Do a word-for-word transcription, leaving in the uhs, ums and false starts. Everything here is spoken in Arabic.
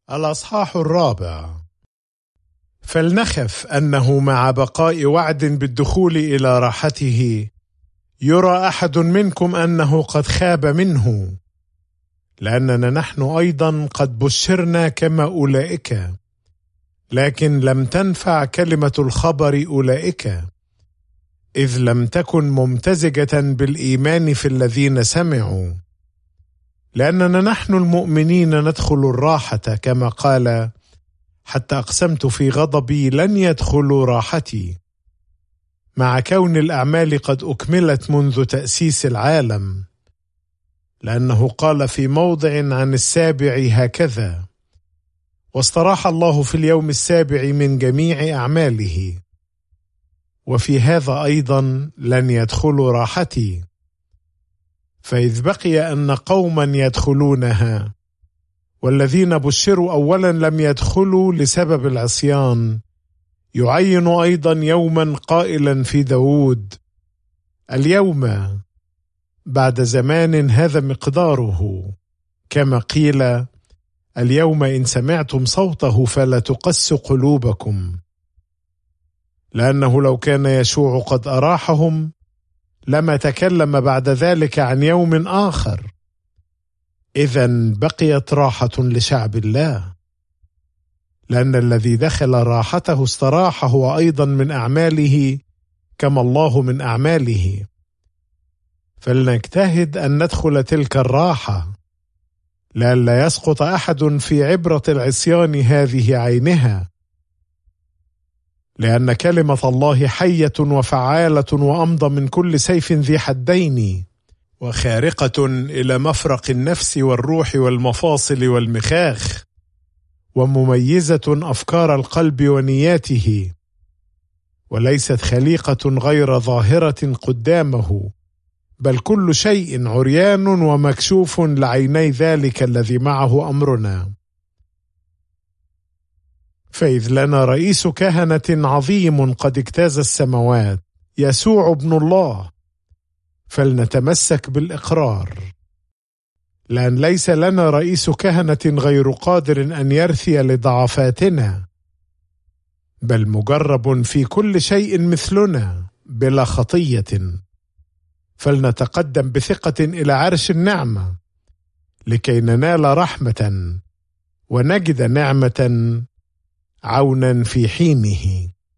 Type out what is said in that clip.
الأصحاح الرابع. فلنخف أنه مع بقاء وعد بالدخول إلى راحته يرى أحد منكم أنه قد خاب منه، لأننا نحن أيضا قد بشرنا كما أولئك، لكن لم تنفع كلمة الخبر أولئك، إذ لم تكن ممتزجة بالإيمان في الذين سمعوا. لأننا نحن المؤمنين ندخل الراحة، كما قال: حتى أقسمت في غضبي لن يدخلوا راحتي، مع كون الأعمال قد أكملت منذ تأسيس العالم. لأنه قال في موضع عن السابع هكذا: واستراح الله في اليوم السابع من جميع أعماله. وفي هذا أيضا لن يدخلوا راحتي. فإذ بقي أن قوما يدخلونها، والذين بشروا أولا لم يدخلوا لسبب العصيان، يعين أيضا يوما قائلا في داود: اليوم بعد زمان هذا مقداره، كما قيل: اليوم إن سمعتم صوته فلا تقس قلوبكم. لأنه لو كان يشوع قد أراحهم لما تكلم بعد ذلك عن يوم آخر. إذن بقيت راحة لشعب الله، لأن الذي دخل راحته استراح هو أيضا من أعماله كما الله من أعماله. فلنجتهد أن ندخل تلك الراحة، لئلا يسقط أحد في عبرة العصيان هذه عينها. لأن كلمة الله حية وفعالة وأمضى من كل سيف ذي حدين، وخارقة إلى مفرق النفس والروح والمفاصل والمخاخ، ومميزة أفكار القلب ونياته، وليست خليقة غير ظاهرة قدامه، بل كل شيء عريان ومكشوف لعيني ذلك الذي معه أمرنا. فإذ لنا رئيس كهنة عظيم قد اجتاز السماوات، يسوع ابن الله، فلنتمسك بالإقرار. لأن ليس لنا رئيس كهنة غير قادر أن يرثي لضعفاتنا، بل مجرب في كل شيء مثلنا بلا خطية. فلنتقدم بثقة إلى عرش النعمة، لكي ننال رحمة ونجد نعمة عونا في حينه.